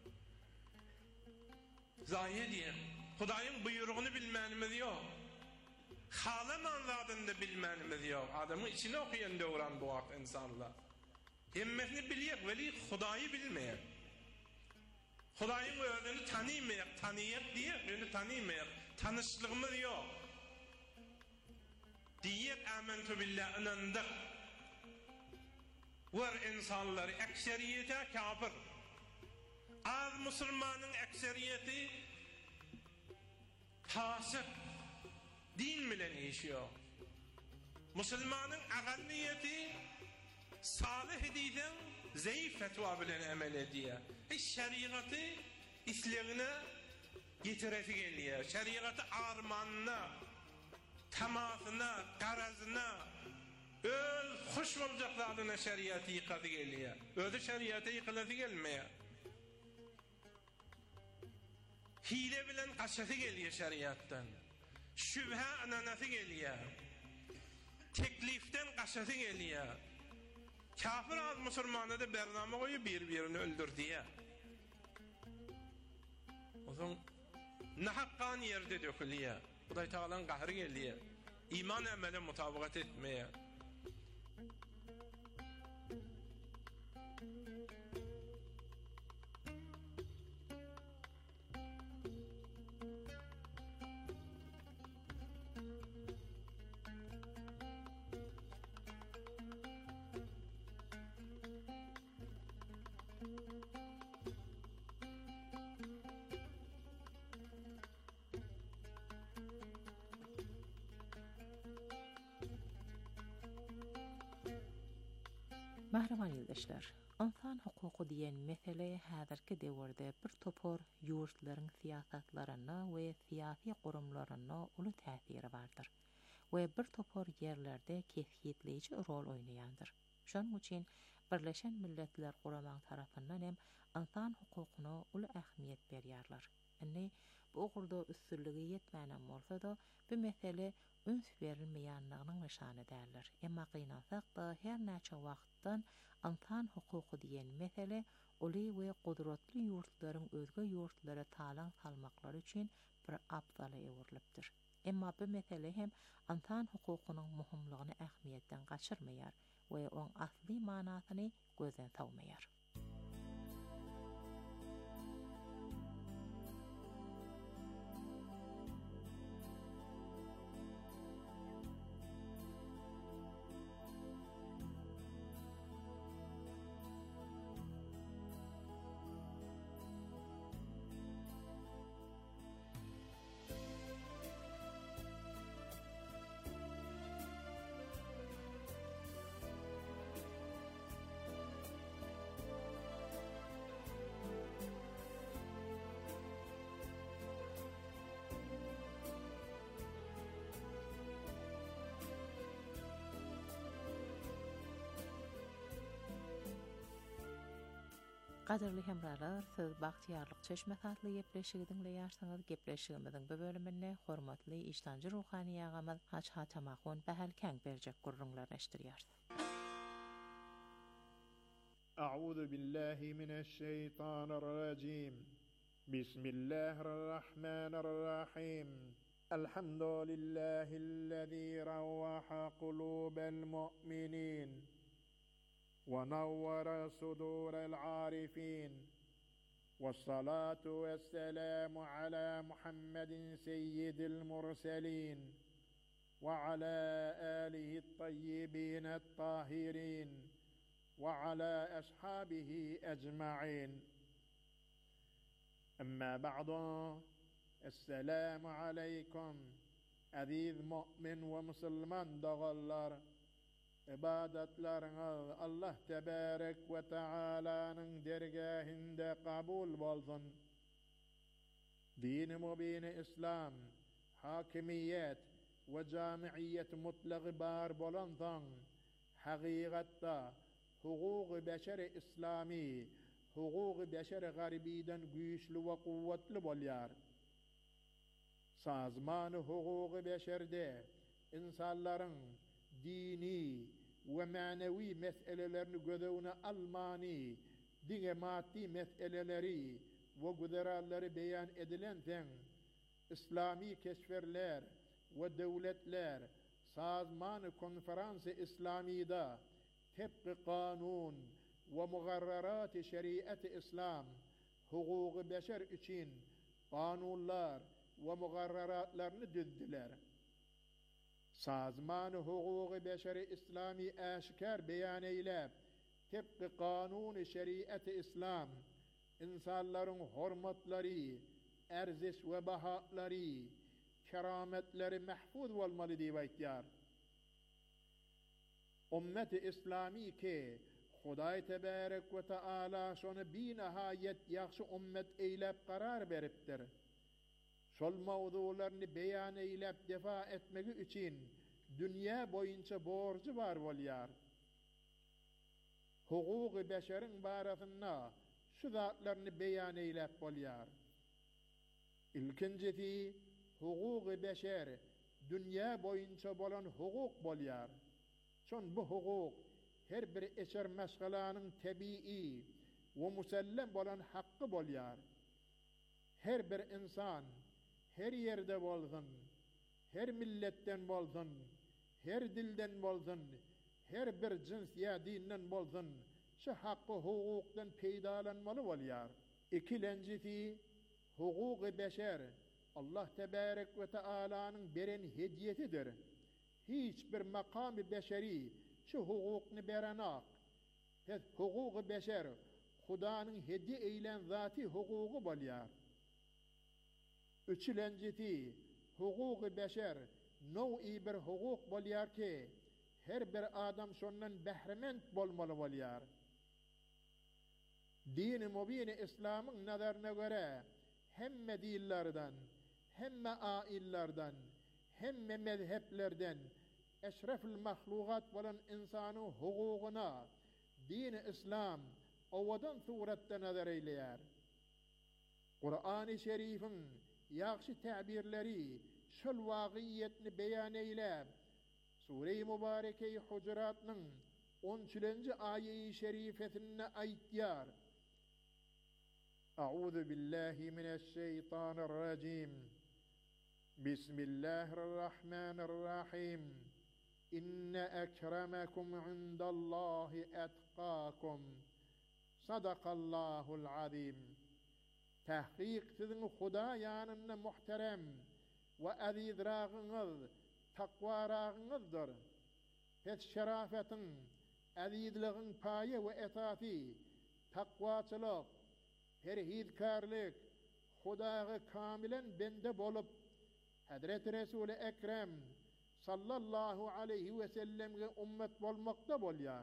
zaýe diye Hudaýyň buýrugyny bilmänimiz ýok. Halaman zadında bilmenimiz yok. Adamı içine okuyan döwran bu wagt insanlar. Hemmesini bilýär, weli Hudaýy bilmeýär. Hudaýyň özüni tanymaýar, tanyýar diýär, öňü tanymaýar. Tanışlygymyz ýok. Diýär amantu billahi inandyk. Wer insanlary ekseriyeti kafir. Az musulmanyň ekseriyeti fasık. Din bilen işiyor. Musulmanın agalliyeti salih ediden zayıf fetva bilen emel ediyor. E şeriatı islerine getiresi geliyor. Şeriatı armanına, temasına, garazına, öl hoş olacaklarına şeriatı yıkadı geliyor. Öyle şeriatı yıkadı gelmiyor. hile bilen kaçatı geliyor şeriattan. Şübhe ananatı geliyor. Tekliften kaçatı geliyor. Kafir az Müslümanı da bername koyu birbirini öldür diye. O zaman ne hakkan yerde dökülüyor. Huday Teala'nın kahrı geliyor. İman emele mutabakat etmeye. Mahraman yoldaşlar, insan hukuku diyen mesele hazırki devirde bir topor yurtların siyasatlarına ve siyasi kurumlarına ulu täsiri vardır ve bir topor yerlerde kesiyetleyici rol oynayandır. Şonun için Birleşen Milletler Kuraman tarafından hem insan hukukuna ulu ahmiyet berýärler. Indi bu ogurda üstünlügi yetmänen bolsa da bu mesele üns berilmeýänliginiň nyşany däldir. Emma gynansak da her näçe wagtdan insan hukuku diyen mesele uly we gudratly ýurtlaryň özge ýurtlara talan salmaklary üçin bir abzala ewrilipdir. Emma bu mesele hem insan hukukunyň muhimligini ähmiýetden gaçyrmaýar we oň asly manasyny gözden sawmaýar. Qadirli hemralar, siz Bagtyarlyk çeşme tatly gepleşigi dinleýärsiňiz. Gepleşigimiziň bu bölüminde hormatly ijdanjy ruhani ýagamyz Haç Haçamagun Behel Käň berjek gurrunlaryny eşdirýär. A'udhu billahi mineşşeytanirracim. Bismillahirrahmanirrahim. Elhamdülillahillezî ravvaha kulûbel mu'minin. ونور صدور العارفين والصلاة والسلام على محمد سيد المرسلين وعلى آله الطيبين الطاهرين وعلى أصحابه أجمعين أما بعد السلام عليكم أذيذ مؤمن ومسلمان دغلر ibadetleriniz Allah tebarek ve Teala'nın dergahinde kabul bolsun. Din-i mubin-i İslam, hakimiyet ve camiiyet mutlaq bar bolandan, haqiqatta hukuk-i beşer-i İslami, hukuk-i beşer-i garibiden güýçli ve kuvvetli bolyar. Sazman-ı hukuk-i beşerde insanların dini ve manevi meselelerini gödevine almani, dine maddi meseleleri ve güderalleri beyan edilenden İslami keşferler ve devletler sazman-ı konferansı İslami'da tebqi kanun ve mugarrarat-ı şeriat-ı İslam hukuk-ı beşer için kanunlar ve mugarraratlarını düzdüler. Sazman-ı hukuk-ı beşeri İslami aşikar beyan eylep, tebqi kanun-ı şeriat-ı İslam, insanların hormatları, erziş ve bahaları, kerametleri mahfuz olmalı diýýär. Ümmet-i İslami ki, Hudaý tebarek ve Teala şonu bi nihayet ýaxşy ümmet eylep karar beripdir. Şol mawzularyny beyan eylep defa etmegi üçin dünýä boýunça borçy bar bolýar. Hukuk-y beşeriň barasynda şu zatlaryny beyan eylep bolýar. İlkincisi huquq-ı beşer dünya boyunca bolan hukuk bolýar. Şon bu hukuk her bir eşer meşgalanyň tabii we musallem bolan haqqy bolýar. Her bir insan her yerde bolsun, her milletten bolsun, her dilden bolsun, her bir cins ya dinden bolsun, şu haqqy hukukdan peýdalanmaly bolýar. İkincisi huquq-ı beşer Allah tebarek ve Teala'nın beren hediyetidir. Hiçbir makam-ı beşeri şu hukukni berenak. Pes hukuk-ı beşer Hudanın hediye eylen zati hukuku bolýar. Üçüncisi hukuk-ı beşer no'i bir hukuk bolýar ki her bir adam şondan behrement bolmaly bolýar. Din-i mubin-i İslam'ın nazarına göre hemme dillerden, hemme aillerden, hemme mezheplerden eşrefil mahlukat bolan insanın hukukuna din-i İslam owadan suratda nazar eýleýär. Kur'an-ı Şerif'in ýaxşy ta'birleri şol waqiýetni beýan eýläp, Sure-i Mübareke-i Hucurat'nyň on üçinji aýy-i şerifesinde aýtýar. A'udhu billahi mineşşeytanirracim. Bismillahirrahmanirrahim. İnne ekremekum indallahi etqakum. Sadakallahul azim. Tahqiq sizin Huda yanında muhterem ve azizrağınız, takvarağınızdır. Pes şerafetin, azizliğin paye ve esasi, takvaçılık, perhizkarlık, Hudağı kamilen bende bolup, Hazreti Resul-i Ekrem sallallahu aleyhi ve sellem'e ümmet bolmakta bolýar.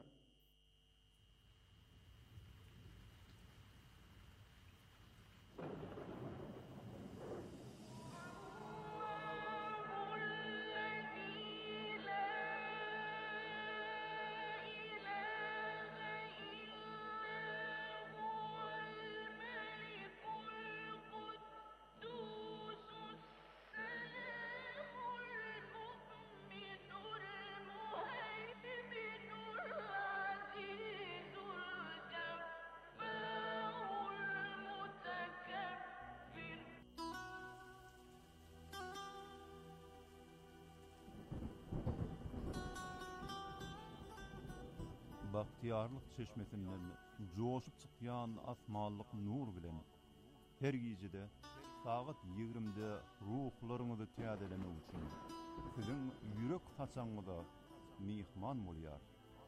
Bahtiyarlyk çeşmesinden joşup çykýan asmanlyk nur bilen her gijede sagat ýigrimde ruhlaryňyzy täzelemek üçin siziň ýürek taçaňyza mihman bolýar.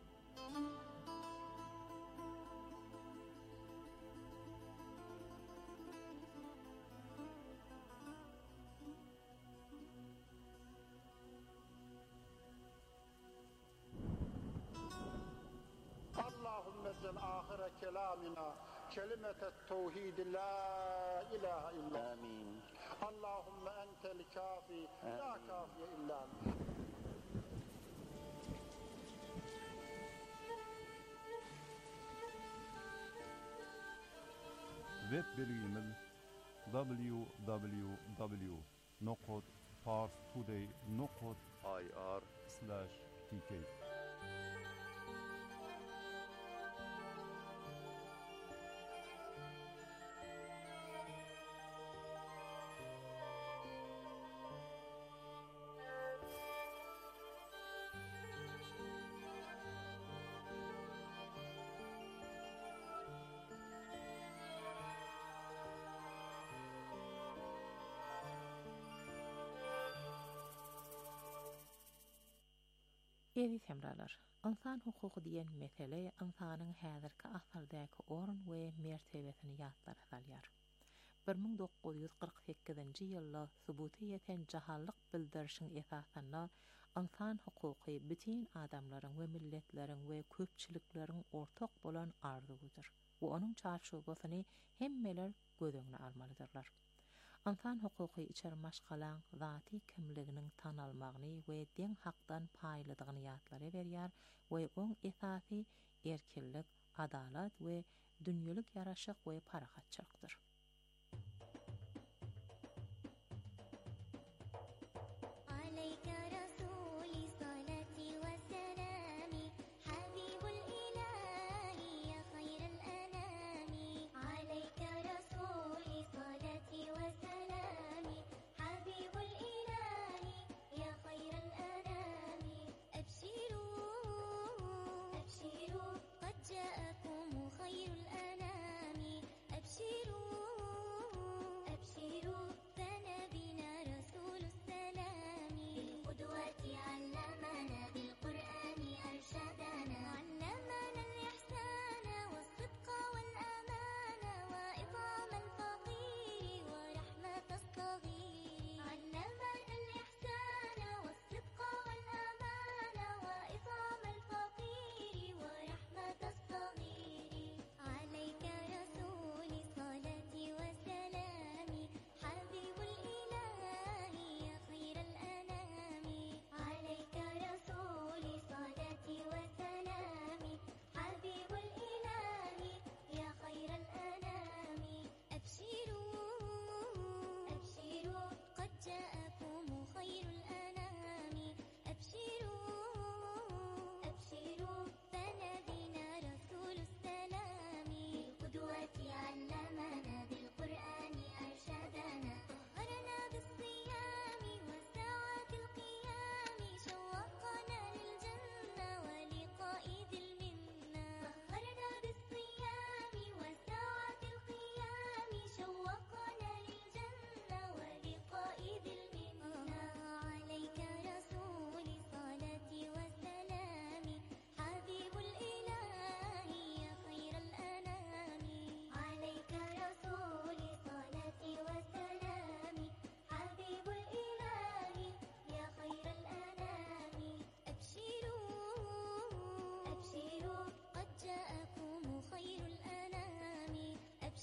آخر كلامنا كلمة التوحيد لا إله إلا آمين. اللهم أنت الكافي لا كافي إلا أنت. Web bilgimiz w w w nokta pars today nokta i r slash t k. Evi hemralar, insan hukuku diyen mesele insanyň häzirki asardaky orun we mertebesini ýatlara salýar. bir ming dokuz ýüz kırk sekizinji ýylda subuty ýeten jahallyk bildirişiň esasynda insan hukuky bütün adamlaryň we milletleriň we köpçülikleriň ortak bolan arzuwydyr. Bu onuň çarşubasyny hemmeler gözeňe almalydyrlar. İnsan hukuky içer maşgalan zati kimliginiň tanalmagyny we deň hakdan paýlydygyny ýatlara berýär we oň esasy erkinlik, adalat we dünýälik ýaraşyk we parahatçylykdyr.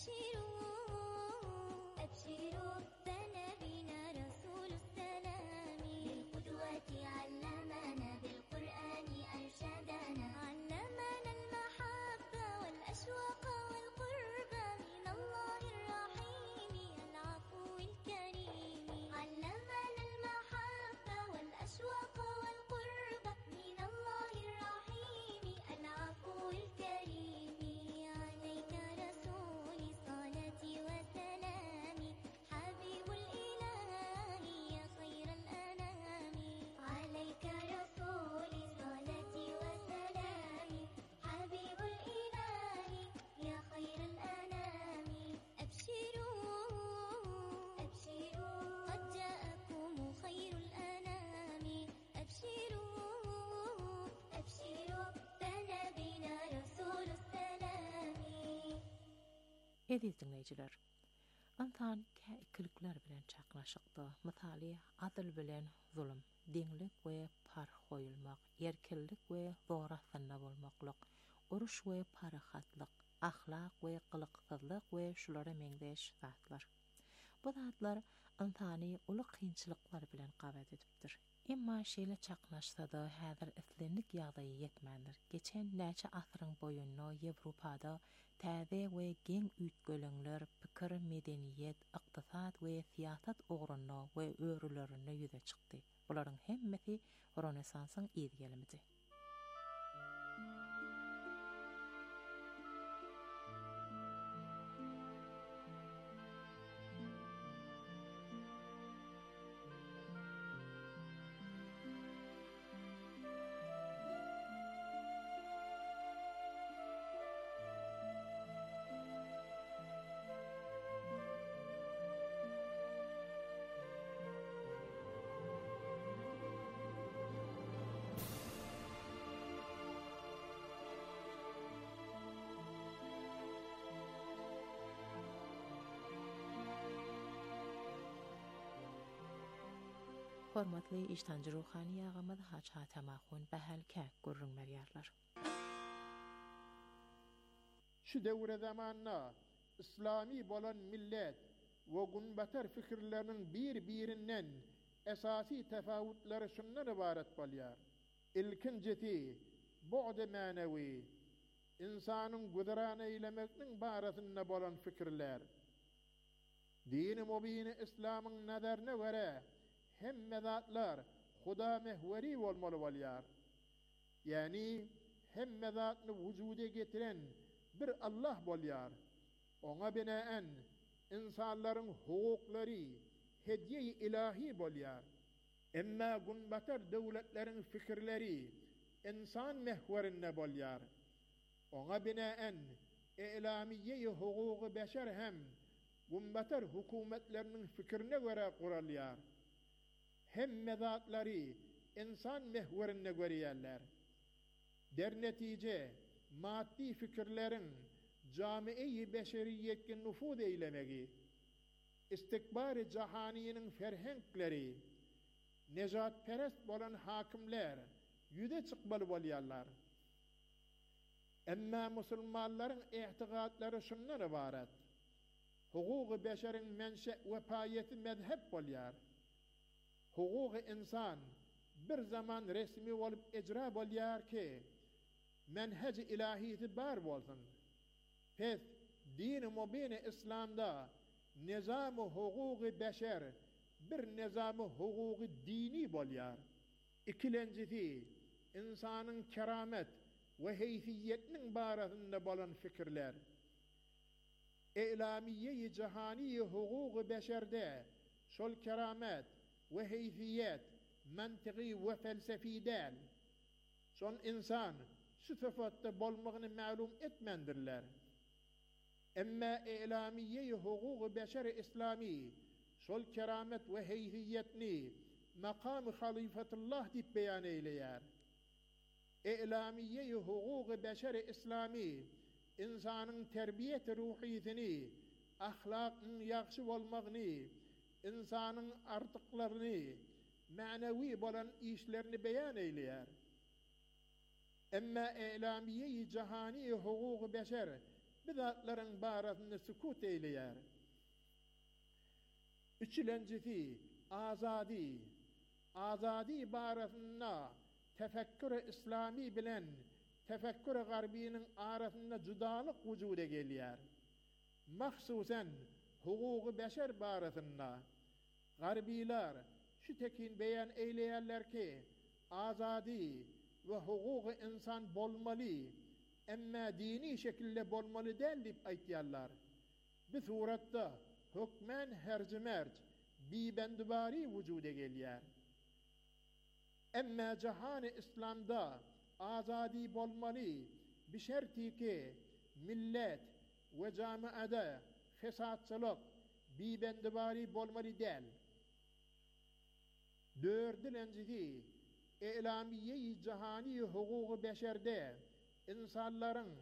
Ediz dinleyiciler, antan käkilikler bilen çaqnaşykdy. Misali, adil bilen zulüm, deňlik we par goýulmak, erkellik we zorasyna bolmaklyk, uruş we parahatlyk, ahlak we gylyksyzlyk we şulara meňdeş zatlar. Bu zatlar antany uly kynçylyklar bilen gabat edipdir. Emma şeýle çaqnaşsa-da häzir islenlik ýagdaýy ýetmändir. Geçen näçe asyryň boýunda Ýewropada täze we geň üýtgöleňler pikir, medeniýet, ykdysat we siýasat ogruny we öwrülerini ýüze çykdy. Bularyň hemmesi Renesansyň ýetgelimidi. Hormatly iştancı ruhani ýagymyz haça tamaxun bähelkä gurrun merýärler. Şu döwre zamanna islami bolan millet we gunbatar fikirlerinin bir-birinden esasy tefawutlary şundan ibaret bolýar. Ilkinjeti bu'd manawi insanyň güzran eýlemekniň barasynda bolan fikirler. Dini mubini İslamyň nazarına göre hemme zatlar Huda mehveri bolmaly bolýar. Yani hemme zatny wujuda getiren bir Allah bolýar. Oňa binaen insanlaryň hukuklary hediye-i ilahi bolýar. Emma gunbatar döwletleriň fikirleri insan mehwerinde bolýar. Oňa binaen e'lamiyye-i hukuky beşer hem gunbatar hukumetleriniň fikirine göre guralýar. Hemme zatları insan mehverine görýärler. Der netice maddi fikirlerin cami-i beşeriyyetke nufuz eylemegi, istikbar-ı cahaniyenin ferhenkleri, nejatperest bolan hakimler yüde çıkmalı bolýarlar. Emma musulmanlaryň ihtigatları şundan ibaret. Hukuky beşeriň menşe we paýeti mezhep bolýar. Hukuky insan bir zaman resmi bolup icra bolýar ki menhec ilahiyeti bar bolsun. Pes din-i mubini İslam'da nizam-ı hukuky beşer bir nizam-ı hukuky dini bolýar. İkilencisi insanyň keramet we heyfiyetiniň barasynda bolan fikirler. E'lamiyye-i cahani hukuky beşerde şol keramet ve heyfiyet mantıqi ve felsefi del. Son insan şu sıfatta bolmagyny ma'lum etmendirler. Emma e'lamiyye-i hukuky beşer islami şol keramet ve heyfiyetni makam-ı halifetullah dip beyan eýleýär. E'lamiyye-i hukuky beşer islami insanyň terbiyet ruhiyetini, ahlakyň ýagşy bolmagyny, insanyň artyklaryny, ma'nawi bolan işlerini beyan eýleýär. Emma e'lamiyye-i cahani hukuky beşer bidatların barasında sükut eyleyer. Üçüncüsü azadi. Azadi barasında tefekkür-i İslami bilen tefekkür-i garbinin arasında judalık vücuda geliyor. Mahsusen hukuku beşer barasında garbiler şu tekin beyan eyleyerler ki azadi ve hukuku insan bolmalı emma dini şekilde bolmalı değil deyip aytiyarlar. Bu suratta hükmen hercimerc bibendibari vücuda geliyor. Emma cihan-ı İslam'da azadi bolmalı bir şerti ki millet ve camiada fesatçılık bibendibari bolmalı değil. Dördüncüsü İlamiye-i cihani hukuku beşerde insanların